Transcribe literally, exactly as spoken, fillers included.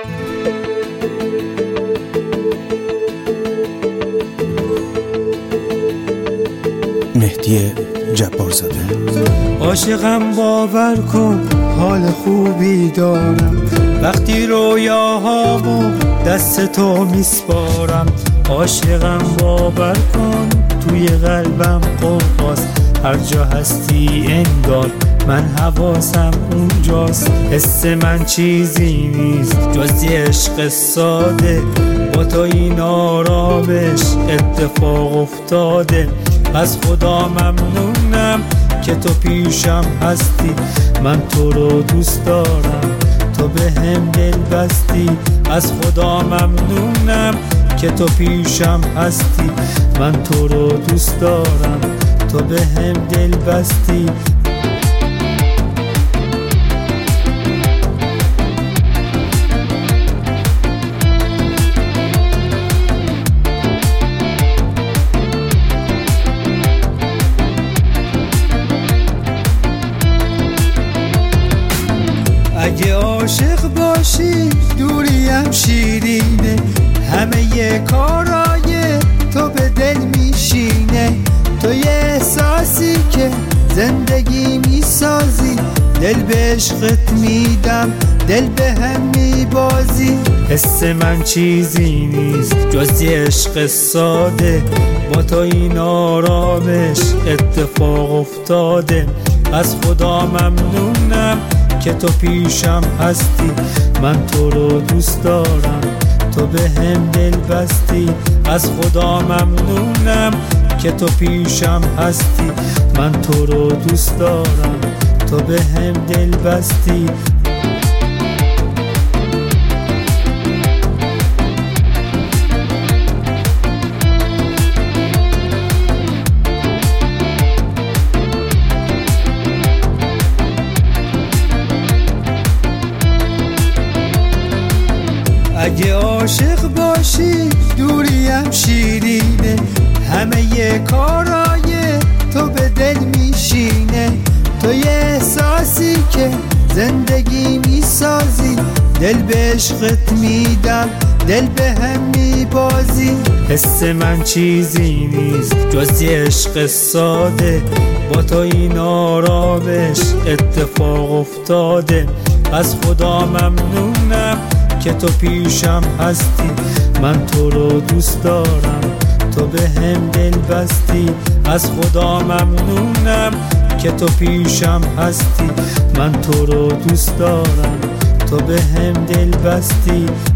مهدی جبارزاده. عاشقم باور کن حال خوبی دارم، وقتی رویاهامو دست تو میسپارم. عاشقم باور کن توی قلبم قرقاست، هر جا هستی انگار من حواسم اونجاست. حس من چیزی نیست جز یه عشق ساده، با تو این آرامش اتفاق افتاده. از خدا ممنونم که تو پیشم هستی، من تو رو دوست دارم، تو به هم دل بستی. از خدا ممنونم که تو پیشم هستی، من تو رو دوست دارم، تو به هم دل بستی. اگه عاشق باشی دوریم شیرینه، همه ی کارای تو به دل میشینه. تو یه احساسی که زندگی میسازی، دل به عشقت میدم، دل به هم میبازی. حس من چیزی نیست جز یه عشق ساده، با تو این آرامش اتفاق افتاده. از خدا ممنونم که تو پیشم هستی، من تو رو دوست دارم، تو به هم دل بستی. از خدا ممنونم که تو پیشم هستی، من تو رو دوست دارم، تو به هم دل بستی. اگه عاشق باشی دوریم شیرینه، همه ی کارای تو به دل میشینه. تو یه احساسی که زندگی میسازی، دل به عشقت میدم، دل به هم میبازی. حس من چیزی نیست جز یه عشق ساده، با تو این آرامش اتفاق افتاده. از خدا ممنونم که تو پیشم هستی، من تو رو دوست دارم، تو به هم دل بستی. از خدا ممنونم که تو پیشم هستی، من تو رو دوست دارم، تو به هم دل بستی.